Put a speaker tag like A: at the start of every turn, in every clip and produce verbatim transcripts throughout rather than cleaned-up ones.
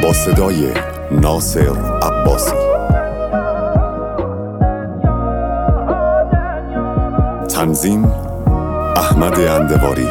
A: با صدای ناصر عباسی. تنظیم احمد اندواری.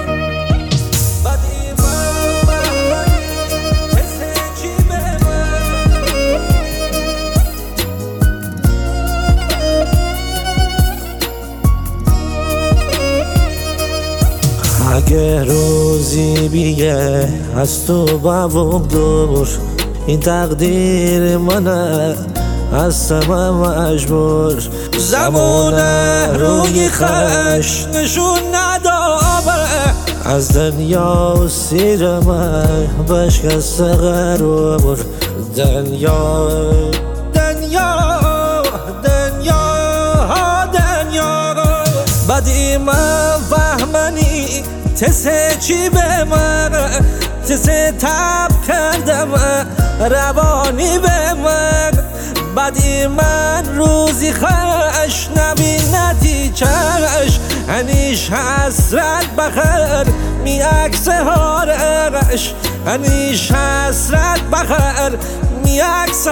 B: اگه روزی بیه از تو بابم دور، این تقدیر منه هستم مجبور. زمونه روی خش نشون نداره، از دنیا و سیر من بشکست غرور. دنیا دنیا دنیا دنیا بدی من فهمنی تسه چی به من، تسه تب کردم روانی به من. بدی من روزی خش نبیندی چش، هنیش حسرت بخر می عکس هارش، هنیش حسرت بخر می عکس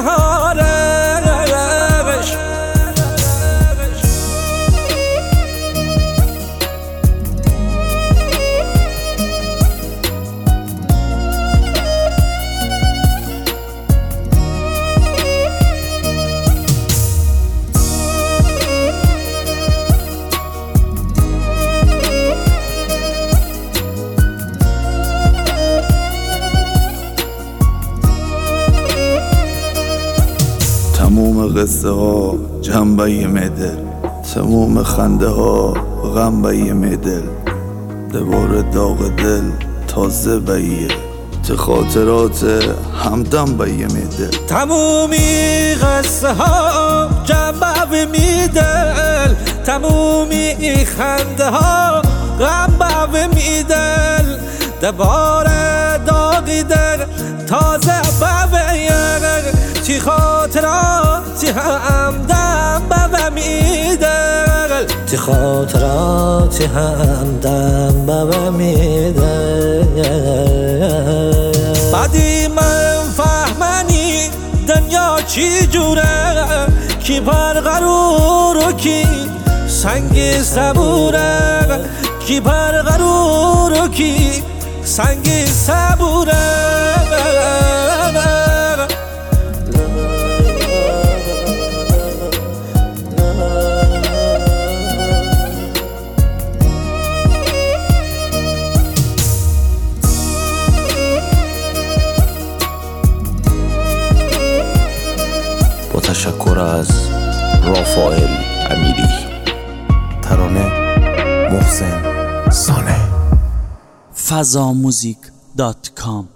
B: هارش.
C: تموم قصه ها جنبه میدل، تموم خنده ها غم یه میدل. دوباره داغ دل تازه بیه، چه خاطرات همدم به یه میدل.
B: تمومی قصه ها جنبه میدل، تمومی خنده ها غم به میدل. دوباره داغی دل تازه بیه، چی خاطراتی همدم به میدل، چی خاطراتی همدم به میدل. بعدی من فهمنی دنیا چی جوره، کی پرغرور و کی سنگ صبوره، کی پرغرور و کی سنگ صبوره.
D: با تشکر از رافائل امیری، ترانه محسن سانه.
E: فضاموزیک دات کام